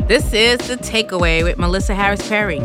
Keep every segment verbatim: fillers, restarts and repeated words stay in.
This is The Takeaway with Melissa Harris Perry.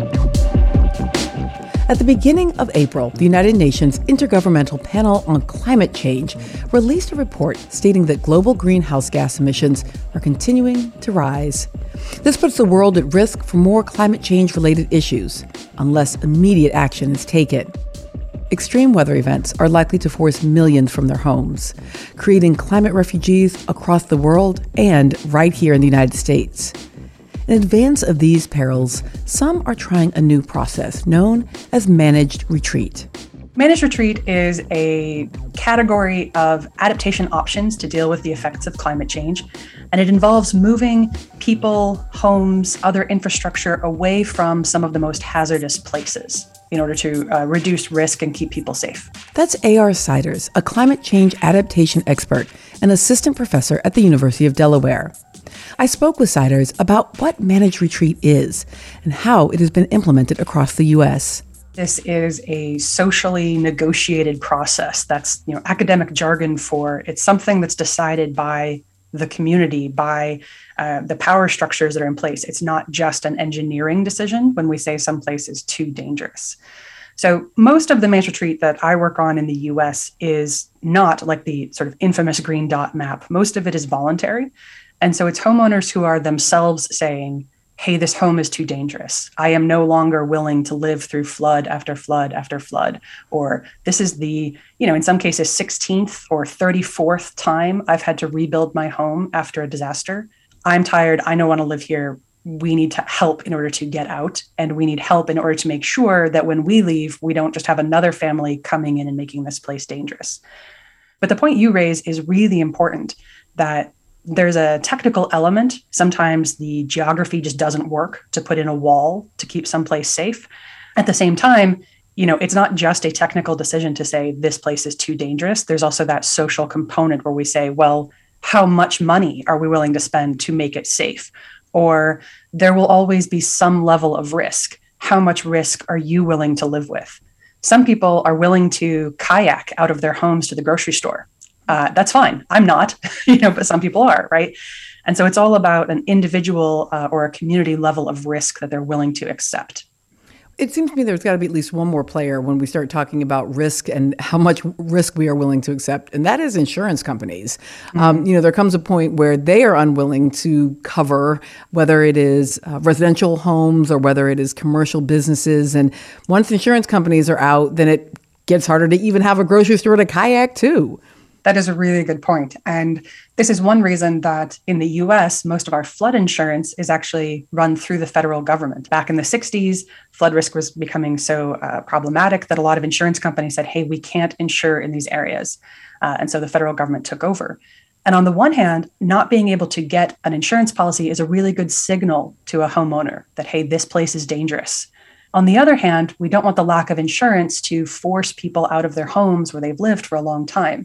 At the beginning of April, the United Nations Intergovernmental Panel on Climate Change released a report stating that global greenhouse gas emissions are continuing to rise. This puts the world at risk for more climate change-related issues unless immediate action is taken. Extreme weather events are likely to force millions from their homes, creating climate refugees across the world and right here in the United States. In advance of these perils, some are trying a new process known as managed retreat. Managed retreat is a category of adaptation options to deal with the effects of climate change, and it involves moving people, homes, other infrastructure away from some of the most hazardous places in order to uh, reduce risk and keep people safe. That's A R Siders, a climate change adaptation expert and assistant professor at the University of Delaware. I spoke with Siders about what managed retreat is and how it has been implemented across the U S. This is a socially negotiated process. That's, you know, academic jargon for it's something that's decided by the community, by uh, the power structures that are in place. It's not just an engineering decision when we say some place is too dangerous. So most of the managed retreat that I work on in the U S is not like the sort of infamous green dot map. Most of it is voluntary. And so it's homeowners who are themselves saying, hey, this home is too dangerous. I am no longer willing to live through flood after flood after flood. Or this is the, you know, in some cases, sixteenth or thirty-fourth time I've had to rebuild my home after a disaster. I'm tired. I don't want to live here. We need to help in order to get out. And we need help in order to make sure that when we leave, we don't just have another family coming in and making this place dangerous. But the point you raise is really important, that there's a technical element. Sometimes the geography just doesn't work to put in a wall to keep someplace safe. At the same time, you know, it's not just a technical decision to say this place is too dangerous. There's also that social component where we say, well, how much money are we willing to spend to make it safe? Or there will always be some level of risk. How much risk are you willing to live with? Some people are willing to kayak out of their homes to the grocery store. Uh, that's fine. I'm not, you know, but some people are, right? And so it's all about an individual uh, or a community level of risk that they're willing to accept. It seems to me there's got to be at least one more player when we start talking about risk and how much risk we are willing to accept, and that is insurance companies. Mm-hmm. Um, you know, there comes a point where they are unwilling to cover whether it is uh, residential homes or whether it is commercial businesses. And once insurance companies are out, then it gets harder to even have a grocery store to kayak too. That is a really good point. And this is one reason that in the U S, most of our flood insurance is actually run through the federal government. Back in the sixties, flood risk was becoming so uh, problematic that a lot of insurance companies said, hey, we can't insure in these areas. Uh, and so the federal government took over. And on the one hand, not being able to get an insurance policy is a really good signal to a homeowner that, hey, this place is dangerous. On the other hand, we don't want the lack of insurance to force people out of their homes where they've lived for a long time.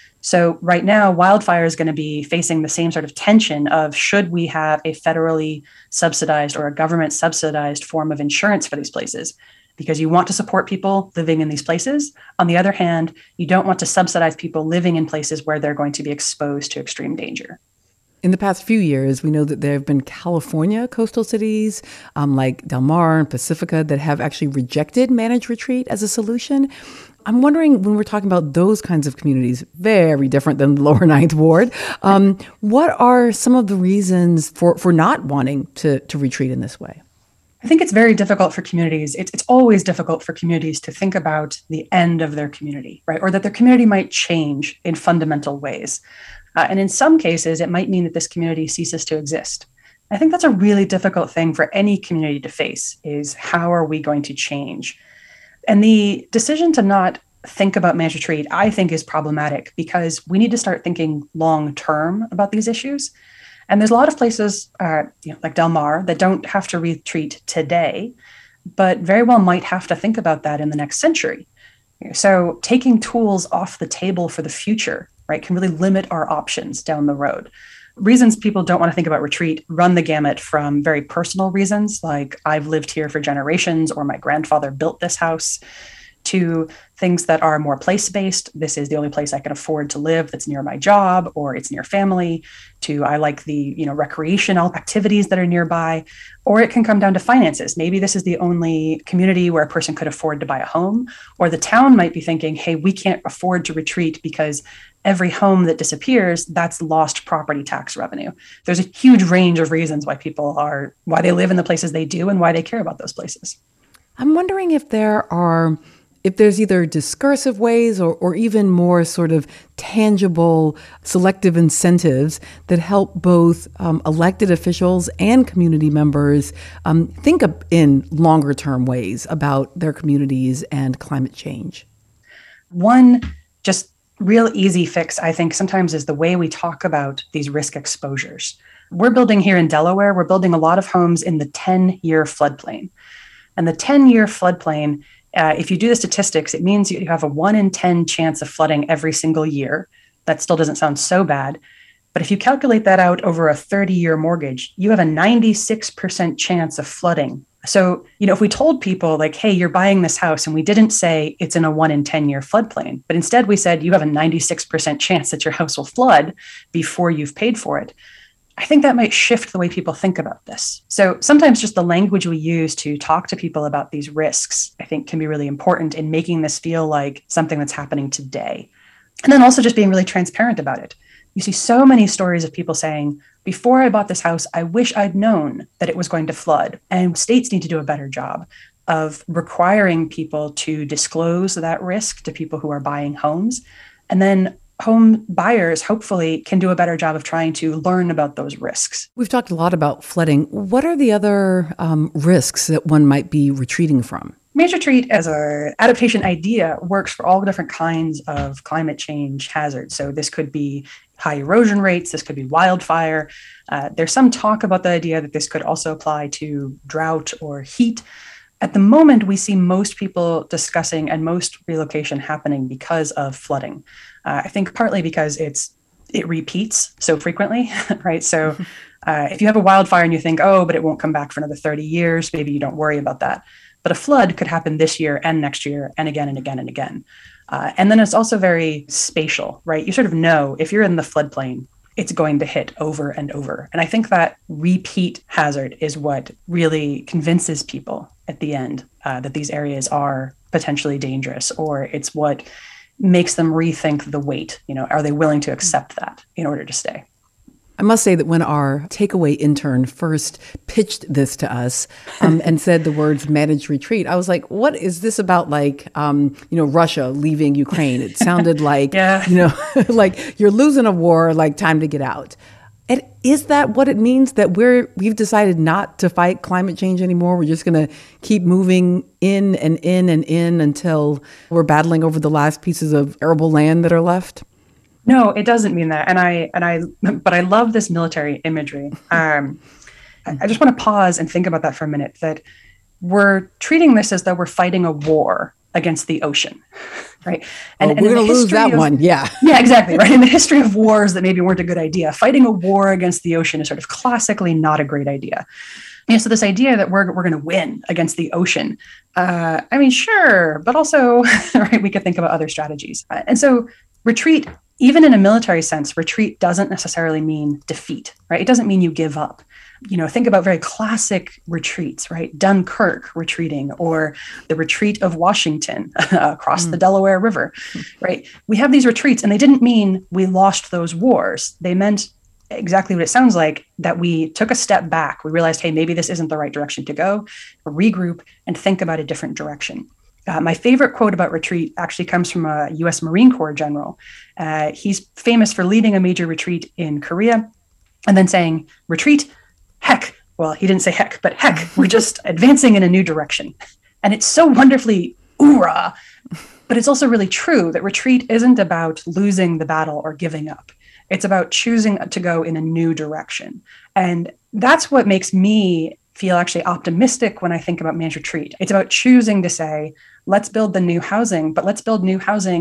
So right now, wildfire is going to be facing the same sort of tension of should we have a federally subsidized or a government subsidized form of insurance for these places? Because you want to support people living in these places. On the other hand, you don't want to subsidize people living in places where they're going to be exposed to extreme danger. In the past few years, we know that there have been California coastal cities um, like Del Mar and Pacifica that have actually rejected managed retreat as a solution. I'm wondering, when we're talking about those kinds of communities, very different than the lower ninth ward, um, what are some of the reasons for, for not wanting to, to retreat in this way? I think it's very difficult for communities. It's, it's always difficult for communities to think about the end of their community, right? Or that their community might change in fundamental ways. Uh, and in some cases, it might mean that this community ceases to exist. I think that's a really difficult thing for any community to face, is how are we going to change? And the decision to not think about managed retreat, I think, is problematic because we need to start thinking long-term about these issues. And there's a lot of places, uh, you know, like Del Mar, that don't have to retreat today, but very well might have to think about that in the next century. So taking tools off the table for the future, right, can really limit our options down the road. Reasons people don't want to think about retreat run the gamut from very personal reasons, like I've lived here for generations or my grandfather built this house, to things that are more place-based. This is the only place I can afford to live that's near my job, or it's near family, to I like the, you know, recreational activities that are nearby. Or it can come down to finances. Maybe this is the only community where a person could afford to buy a home, or the town might be thinking, hey, we can't afford to retreat because every home that disappears, that's lost property tax revenue. There's a huge range of reasons why people are, why they live in the places they do and why they care about those places. I'm wondering if there are, if there's either discursive ways or, or even more sort of tangible selective incentives that help both um, elected officials and community members um, think of in longer term ways about their communities and climate change. One just real easy fix, I think, sometimes is the way we talk about these risk exposures. We're building here in Delaware, we're building a lot of homes in the ten-year floodplain. And the ten-year floodplain, uh, if you do the statistics, it means you have a one in ten chance of flooding every single year. That still doesn't sound so bad. But if you calculate that out over a thirty-year mortgage, you have a ninety-six percent chance of flooding. So, you know, if we told people like, hey, you're buying this house, and we didn't say it's in a one in ten year floodplain, but instead we said you have a ninety-six percent chance that your house will flood before you've paid for it, I think that might shift the way people think about this. So sometimes just the language we use to talk to people about these risks, I think, can be really important in making this feel like something that's happening today. And then also just being really transparent about it. You see so many stories of people saying, before I bought this house, I wish I'd known that it was going to flood. And states need to do a better job of requiring people to disclose that risk to people who are buying homes. And then home buyers, hopefully, can do a better job of trying to learn about those risks. We've talked a lot about flooding. What are the other um, risks that one might be retreating from? Managed retreat as an adaptation idea works for all different kinds of climate change hazards. So this could be high erosion rates, this could be wildfire. Uh, there's some talk about the idea that this could also apply to drought or heat. At the moment, we see most people discussing and most relocation happening because of flooding. Uh, I think partly because it's it repeats so frequently, right? So uh, if you have a wildfire and you think, oh, but it won't come back for another thirty years, maybe you don't worry about that. But a flood could happen this year and next year and again and again and again. Uh, and then it's also very spatial, right? You sort of know if you're in the floodplain, it's going to hit over and over. And I think that repeat hazard is what really convinces people at the end uh, that these areas are potentially dangerous, or it's what makes them rethink the weight. You know, are they willing to accept that in order to stay? I must say that when our takeaway intern first pitched this to us um, and said the words managed retreat, I was like, what is this about, like, um, you know, Russia leaving Ukraine? It sounded like, yeah. you know, like you're losing a war, like time to get out. And is that what it means, that we're, we've decided not to fight climate change anymore? We're just going to keep moving in and in and in until we're battling over the last pieces of arable land that are left? No, it doesn't mean that. And I, and I, but I love this military imagery. Um, I just want to pause and think about that for a minute, that we're treating this as though we're fighting a war against the ocean, right? And, oh, and we're going to lose that of, one. Yeah. Yeah, exactly. Right. In the history of wars that maybe weren't a good idea, fighting a war against the ocean is sort of classically not a great idea. Yeah, so this idea that we're we're going to win against the ocean, uh, I mean, sure, but also, right, we could think about other strategies. Uh, and so retreat, even in a military sense, retreat doesn't necessarily mean defeat, right? It doesn't mean you give up. You know, think about very classic retreats, right? Dunkirk retreating, or the retreat of Washington across mm. the Delaware River, right? We have these retreats, and they didn't mean we lost those wars. They meant exactly what it sounds like, that we took a step back. We realized, hey, maybe this isn't the right direction to go, regroup, and think about a different direction. Uh, my favorite quote about retreat actually comes from a U S Marine Corps general. Uh, he's famous for leading a major retreat in Korea and then saying, retreat, heck. Well, he didn't say heck, but heck, we're just advancing in a new direction. And it's so wonderfully oorah, but it's also really true that retreat isn't about losing the battle or giving up. It's about choosing to go in a new direction. And that's what makes me feel actually optimistic when I think about managed retreat. It's about choosing to say, let's build the new housing, but let's build new housing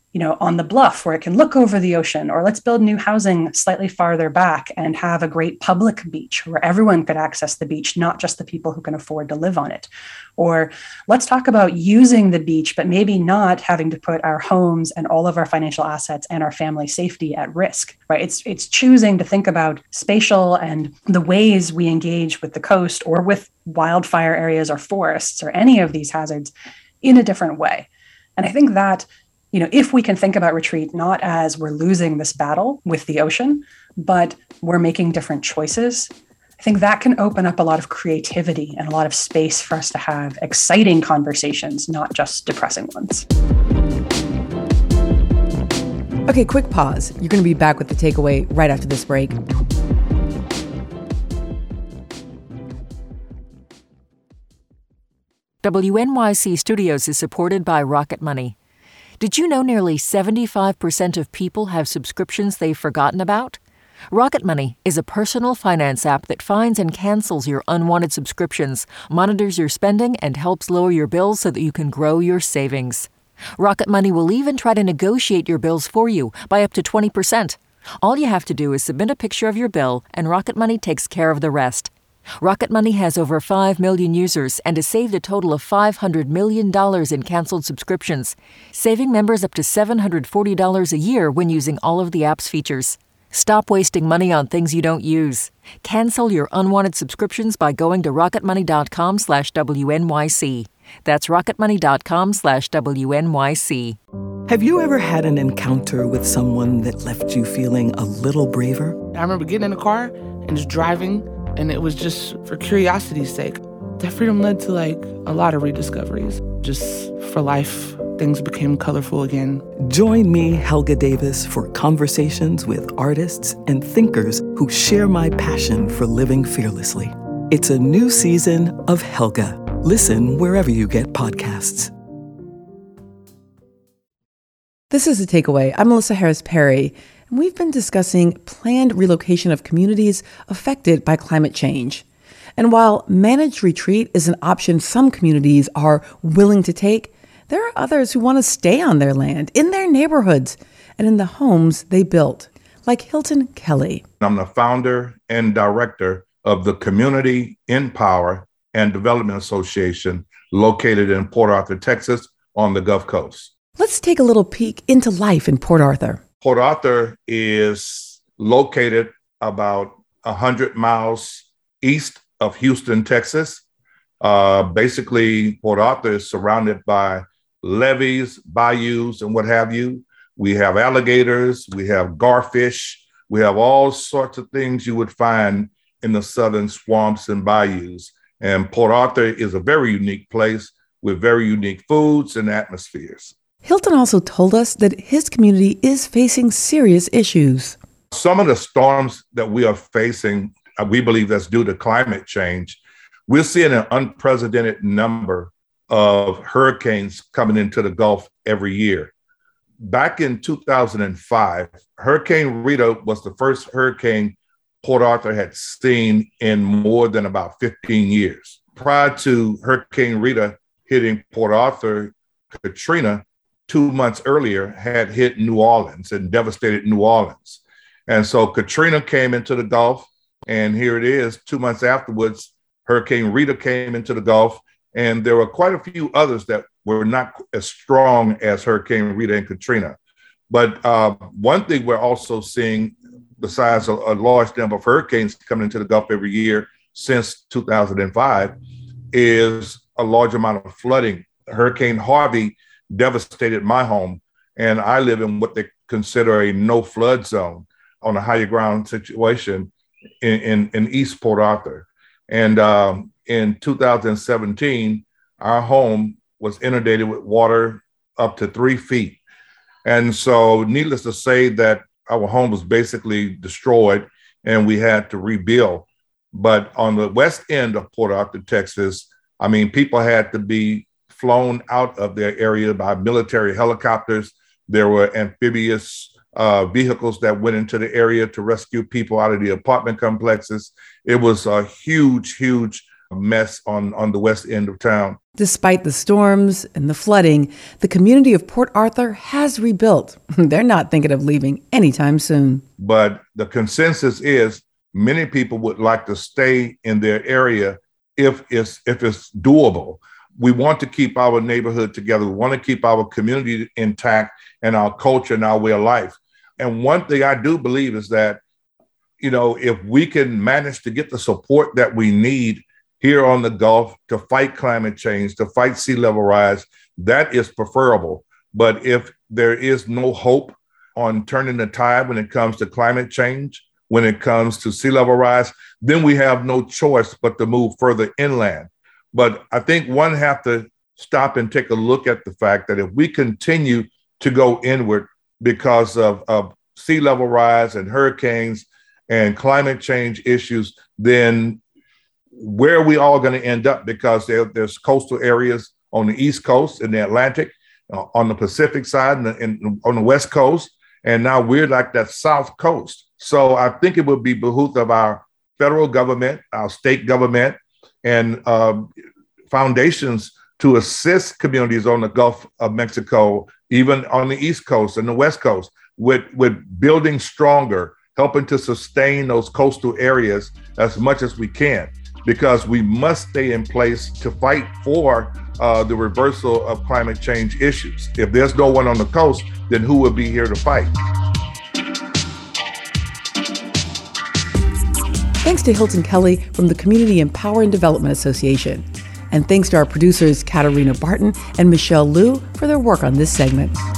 you know, on the bluff where it can look over the ocean, or let's build new housing slightly farther back and have a great public beach where everyone could access the beach, not just the people who can afford to live on it. Or let's talk about using the beach, but maybe not having to put our homes and all of our financial assets and our family safety at risk, right? It's, it's choosing to think about spatial and the ways we engage with the coast or with wildfire areas or forests or any of these hazards in a different way. And I think that, you know, if we can think about retreat not as we're losing this battle with the ocean, but we're making different choices, I think that can open up a lot of creativity and a lot of space for us to have exciting conversations, not just depressing ones. Okay, quick pause. You're going to be back with the takeaway right after this break. W N Y C Studios is supported by Rocket Money. Did you know nearly seventy-five percent of people have subscriptions they've forgotten about? Rocket Money is a personal finance app that finds and cancels your unwanted subscriptions, monitors your spending, and helps lower your bills so that you can grow your savings. Rocket Money will even try to negotiate your bills for you by up to twenty percent. All you have to do is submit a picture of your bill, and Rocket Money takes care of the rest. Rocket Money has over five million users and has saved a total of five hundred million dollars in canceled subscriptions, saving members up to seven hundred forty dollars a year when using all of the app's features. Stop wasting money on things you don't use. Cancel your unwanted subscriptions by going to rocketmoney.com slash WNYC. That's rocketmoney.com slash WNYC. Have you ever had an encounter with someone that left you feeling a little braver? I remember getting in the car and just driving, and it was just for curiosity's sake. That freedom led to like a lot of rediscoveries. Just for life, things became colorful again. Join me, Helga Davis, for conversations with artists and thinkers who share my passion for living fearlessly. It's a new season of Helga. Listen wherever you get podcasts. This is The Takeaway. I'm Melissa Harris Perry, and we've been discussing planned relocation of communities affected by climate change. And while managed retreat is an option some communities are willing to take, there are others who want to stay on their land, in their neighborhoods, and in the homes they built, like Hilton Kelly. I'm the founder and director of the Community Empower and Development Association located in Port Arthur, Texas, on the Gulf Coast. Let's take a little peek into life in Port Arthur. Port Arthur is located about one hundred miles east of Houston, Texas. Uh, basically, Port Arthur is surrounded by levees, bayous, and what have you. We have alligators, we have garfish, we have all sorts of things you would find in the southern swamps and bayous. And Port Arthur is a very unique place with very unique foods and atmospheres. Hilton also told us that his community is facing serious issues. Some of the storms that we are facing, we believe that's due to climate change. We're seeing an unprecedented number of hurricanes coming into the Gulf every year. Back in two thousand five, Hurricane Rita was the first hurricane Port Arthur had seen in more than about fifteen years. Prior to Hurricane Rita hitting Port Arthur, Katrina, two months earlier, had hit New Orleans and devastated New Orleans. And so Katrina came into the Gulf, and here it is, two months afterwards, Hurricane Rita came into the Gulf, and there were quite a few others that were not as strong as Hurricane Rita and Katrina. But uh, one thing we're also seeing, besides a, a large number of hurricanes coming into the Gulf every year since two thousand five, is a large amount of flooding. Hurricane Harvey devastated my home, and I live in what they consider a no flood zone on a higher ground situation in, in, in East Port Arthur. And um, in two thousand seventeen, our home was inundated with water up to three feet. And so needless to say that our home was basically destroyed and we had to rebuild. But on the west end of Port Arthur, Texas, I mean, people had to be flown out of their area by military helicopters. There were amphibious uh, vehicles that went into the area to rescue people out of the apartment complexes. It was a huge, huge mess on, on the west end of town. Despite the storms and the flooding, the community of Port Arthur has rebuilt. They're not thinking of leaving anytime soon. But the consensus is many people would like to stay in their area if it's if it's doable. We want to keep our neighborhood together. We want to keep our community intact and our culture and our way of life. And one thing I do believe is that, you know, if we can manage to get the support that we need here on the Gulf to fight climate change, to fight sea level rise, that is preferable. But if there is no hope on turning the tide when it comes to climate change, when it comes to sea level rise, then we have no choice but to move further inland. But I think one have to stop and take a look at the fact that if we continue to go inward because of, of sea level rise and hurricanes and climate change issues, then where are we all going to end up? Because there, there's coastal areas on the East Coast, in the Atlantic, uh, on the Pacific side, and, and on the West Coast. And now we're like that South Coast. So I think it would be behoove of our federal government, our state government, and uh, foundations to assist communities on the Gulf of Mexico, even on the East Coast and the West Coast, with, with building stronger, helping to sustain those coastal areas as much as we can, because we must stay in place to fight for uh, the reversal of climate change issues. If there's no one on the coast, then who will be here to fight? Thanks to Hilton Kelly from the Community Empower and Development Association. And thanks to our producers, Katarina Barton and Michelle Liu, for their work on this segment.